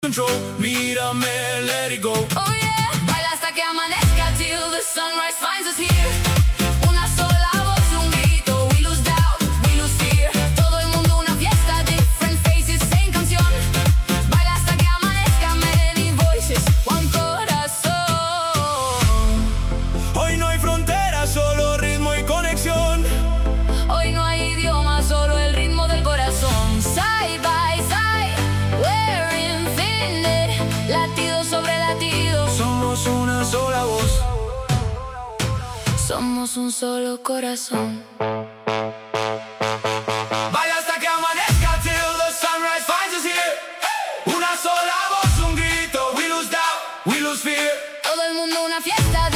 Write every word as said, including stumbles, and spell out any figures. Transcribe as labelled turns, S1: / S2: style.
S1: control. Mírame, let it go.
S2: Oh yeah. Baila hasta que amanezca till the sunrise finds us here. Una sola voz, un grito. We lose doubt, we lose fear. Todo el mundo una fiesta, different faces, same canción. Baila hasta que amanezca, many voices, one corazón.
S1: Hoy no hay fronteras, solo ritmo y conexión.
S2: Hoy no hay idioma, solo el ritmo del corazón. Side by side, we're infinite. Latido sobre latido.
S1: Somos una sola voz.
S2: Somos un solo corazón.
S1: Baila hasta que amanezca till the sunrise finds us here. Una sola voz, un grito. We lose doubt, we lose fear.
S2: Todo el mundo una fiesta,